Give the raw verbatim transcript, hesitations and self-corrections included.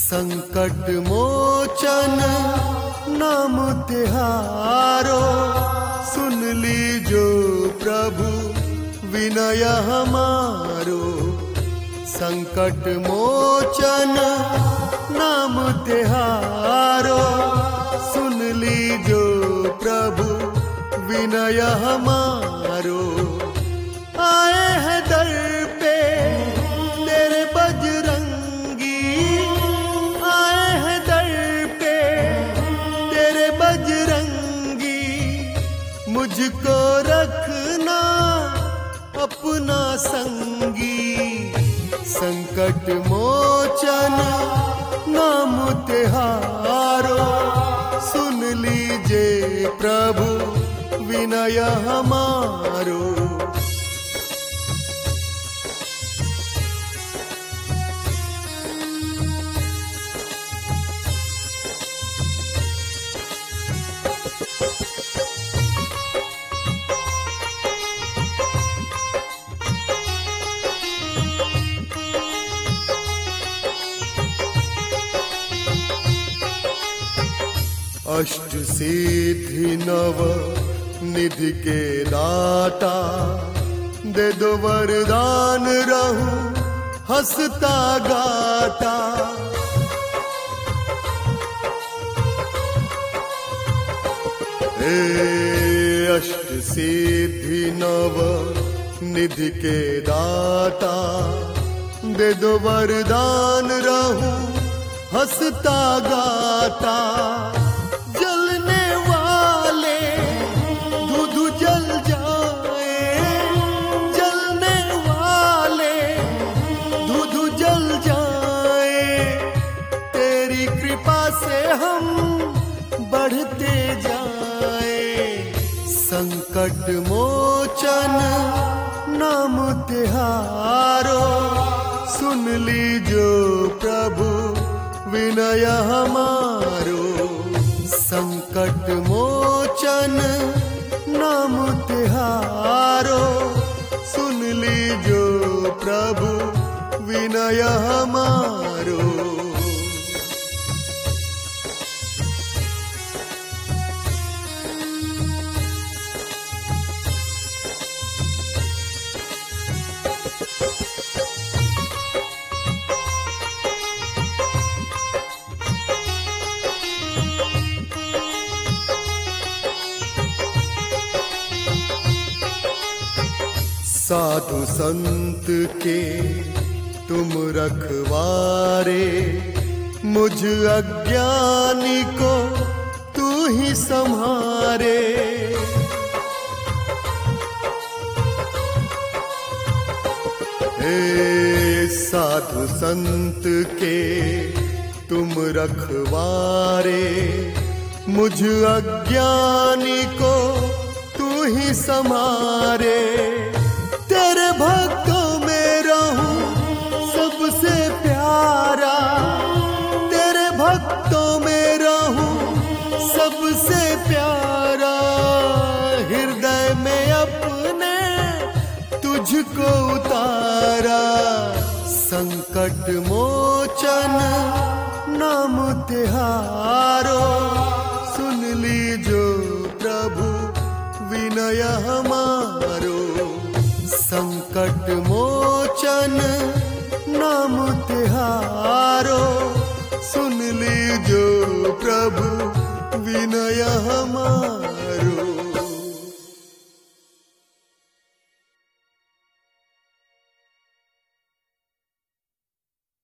संकट मोचन नाम तिहारो, सुन लीजो प्रभु विनय हमारो। संकट मोचन नाम तिहारो, सुन लीजो प्रभु विनय हमारो। आए हैं दर पे तेरे बजरंगी, आए हैं दर पे तेरे बजरंगी। मुझको रखना अपना संगी, संकट मोचन नाम तिहारो, सुन लीजे प्रभु विनय हमारो। अष्ट सिद्धि नव निधि के दाता, दे दो वरदान रहूं हंसता गाता। हे अष्ट सिद्धि नव निधि के दाता, दे दो वरदान रहूं हंसता गाता। जलने वाले दूध जल जाए, जलने वाले दूध जल जाए। तेरी कृपा से हम बढ़ते जाए, संकट मोचन नाम तिहारो, सुन लीजो प्रभु विनय हमारो। संकट मोचन नाम तिहारो, सुन लीजो प्रभु विनय हमारो। साधु संत के तुम रखवारे, मुझ अज्ञानी को तू ही संहारे। हे साधु संत के तुम रखवारे, मुझ अज्ञानी को तू ही संहारे। तेरे भक्तों में रहूं सबसे प्यारा, तेरे भक्तों में रहूं सबसे प्यारा। हृदय में अपने तुझको उतारा, संकट मोचन नाम तिहारो, सुन लीजो प्रभु विनय हमारो। संकट मोचन नाम तिहारो, सुन लीजो प्रभु विनय हमारो।